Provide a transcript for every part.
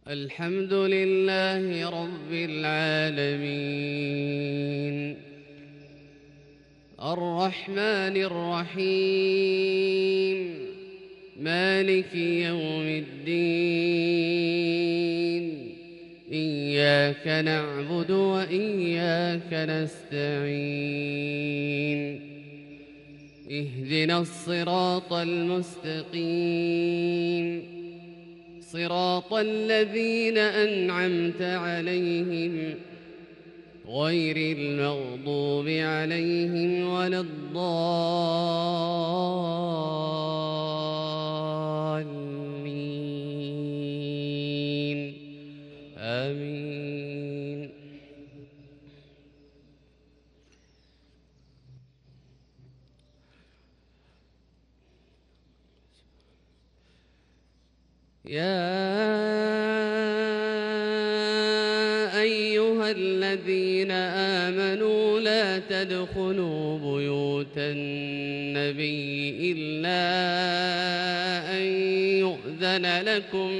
الحمد لله رب العالمين الرحمن الرحيم مالك يوم الدين إياك نعبد وإياك نستعين اهدنا الصراط المستقيم صراط الذين أنعمت عليهم غير المغضوب عليهم ولا الضالين آمين. يا أيها الذين آمنوا لا تدخلوا بيوت النبي إلا أن يؤذن لكم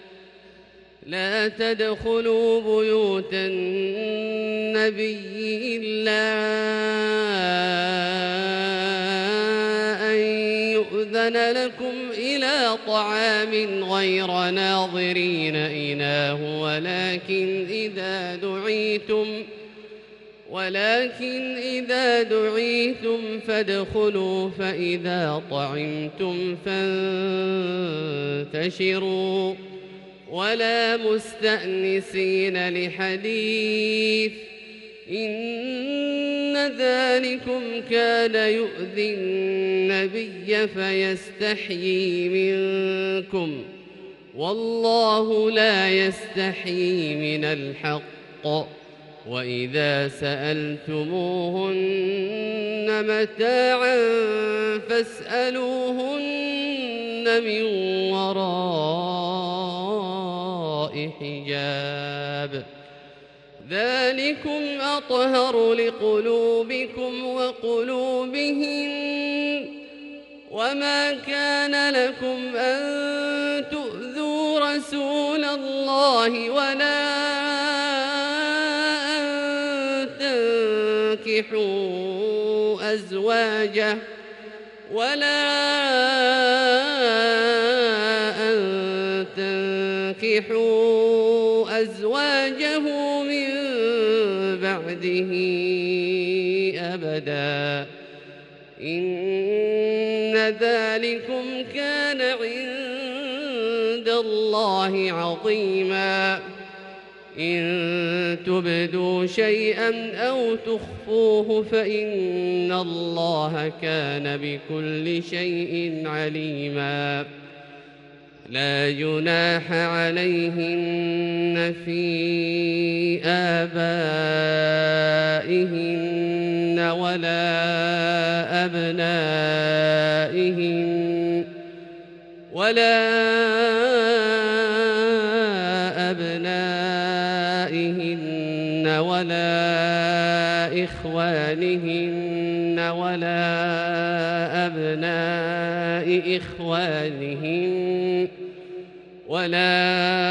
إلى طعام غير ناظرين إناه ولكن إذا دعيتم فادخلوا فإذا طعمتم فانتشروا ولا مستأنسين لحديث إن ذلكم كان يؤذي النبي فيستحيي منكم والله لا يستحيي من الحق وإذا سألتموهن متاعا فاسألوهن من وراء حجاب ذلكم أطهر لقلوبكم وقلوبهم وما كان لكم أن تؤذوا رسول الله ولا أن تنكحوا أزواجه من بعده أبدا إن ذلكم كان عند الله عظيما إن تبدوا شيئا أو تخفوه فإن الله كان بكل شيء عليما لا جناح عليهن في آبائهن ولا أبنائهن ولا إخوانهن ولا أبناء إخوانهن ولا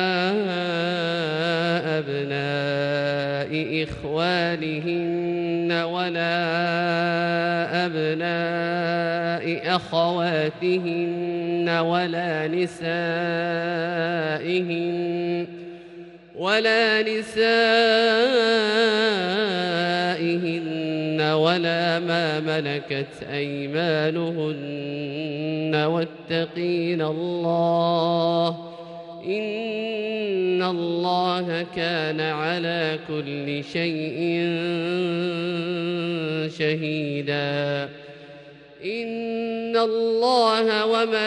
أبناء أخواتهن ولا نسائهن ولا ما ملكت أيمانهن واتقين الله إن الله كان على كل شيء شهيدا إن الله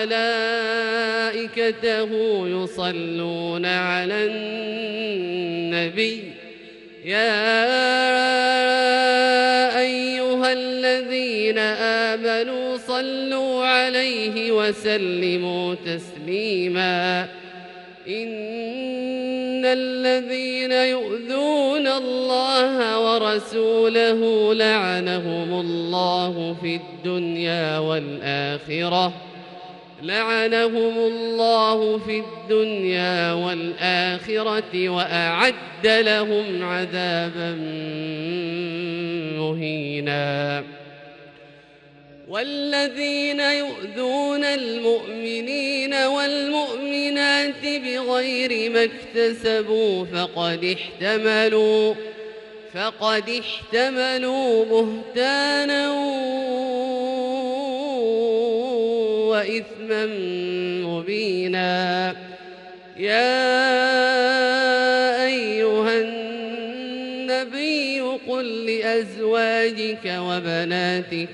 وملائكته يصلون على النبي يا أيها الذين آمنوا صلوا عليه وسلموا تسليما إن الذين يؤذون الله ورسوله لعنهم الله في الدنيا والآخرة لعنهم الله في الدنيا والآخرة وأعد لهم عذابا مهينا. والذين يؤذون المؤمنين والمؤمنات بغير ما اكتسبوا فقد احتملوا بهتانا وإثما مبينا. يا أيها النبي قل لأزواجك وبناتك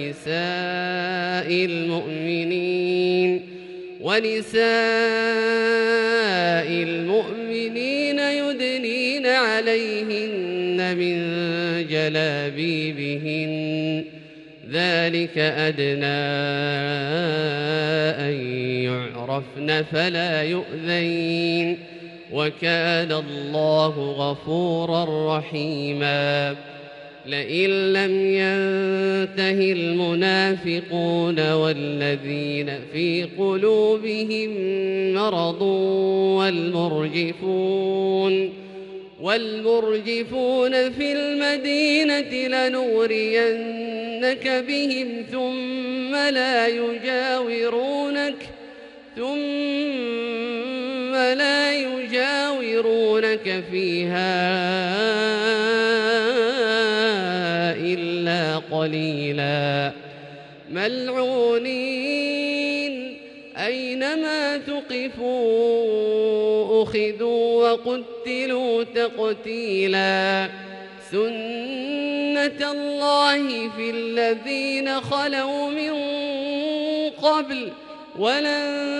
ونساء المؤمنين يدنين عليهن من جلابيبهن ذلك أدنى أن يعرفن فلا يؤذين وكان الله غفورا رحيما. لئن لم ينته المنافقون والذين في قلوبهم مرض والمرجفون في المدينة لنغرينك بهم ثم لا يجاورونك فيها إلا قليلا. ملعونين أينما ثقفوا أخذوا وقتلوا تقتيلا. سنة الله في الذين خلوا من قبل ولن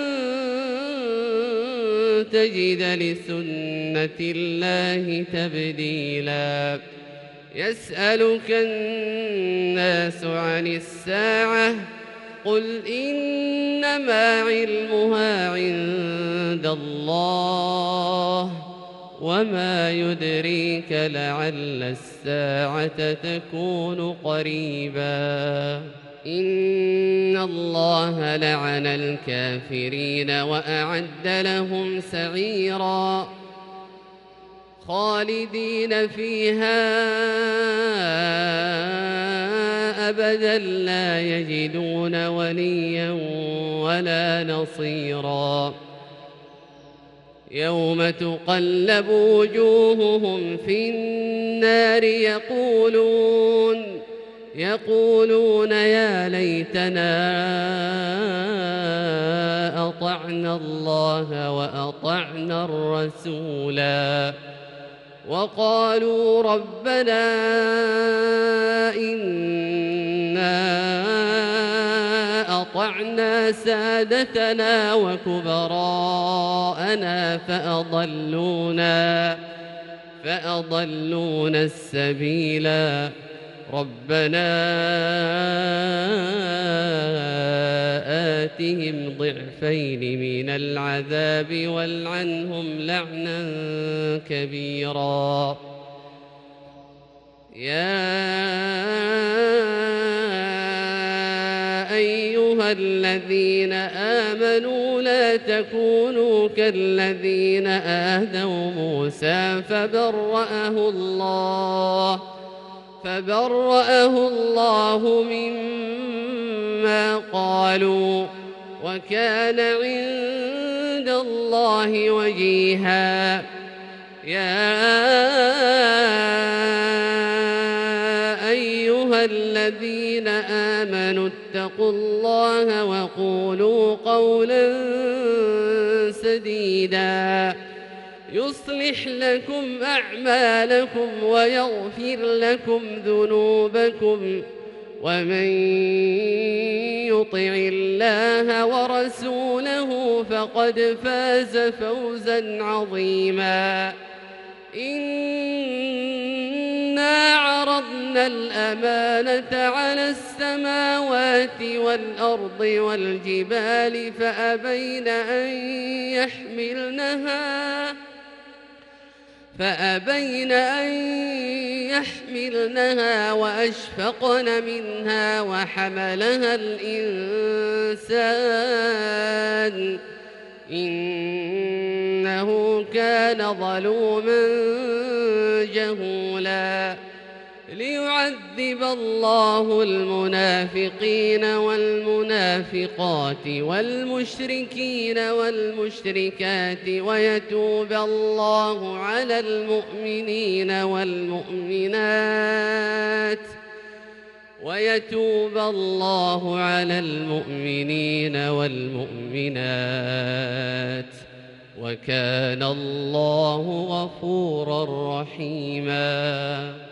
تجد لسنة الله تبديلا. يسألك الناس عن الساعة قل إنما علمها عند الله وما يدريك لعل الساعة تكون قريبا. إن الله لعن الكافرين وأعد لهم سعيرا خالدين فيها أبدا لا يجدون وليا ولا نصيرا. يوم تقلب وجوههم في النار يقولون يا ليتنا أطعنا الله وأطعنا الرسولا. وقالوا ربنا إنا أطعنا سادتنا وكبراءنا فأضلونا السبيلا. ربنا آتهم ضعفين من العذاب والعنهم لعنا كبيرا. يا أيها الذين آمنوا لا تكونوا كالذين آذوا موسى فبرأه الله مما قالوا وكان عند الله وجيها. يا أيها الذين آمنوا اتقوا الله وقولوا قولا سديدا يصلح لكم أعمالكم ويغفر لكم ذنوبكم ومن يطع الله ورسوله فقد فاز فوزا عظيما. إنا عرضنا الأمانة على السماوات والأرض والجبال فأبين أن يحملنها وأشفقن منها وحملها الإنسان إنه كان ظلوما جهولا ليعذب الله المنافقين والمنافقات والمشركين والمشركات ويتوب الله على المؤمنين والمؤمنات وكان الله غفورا رحيما.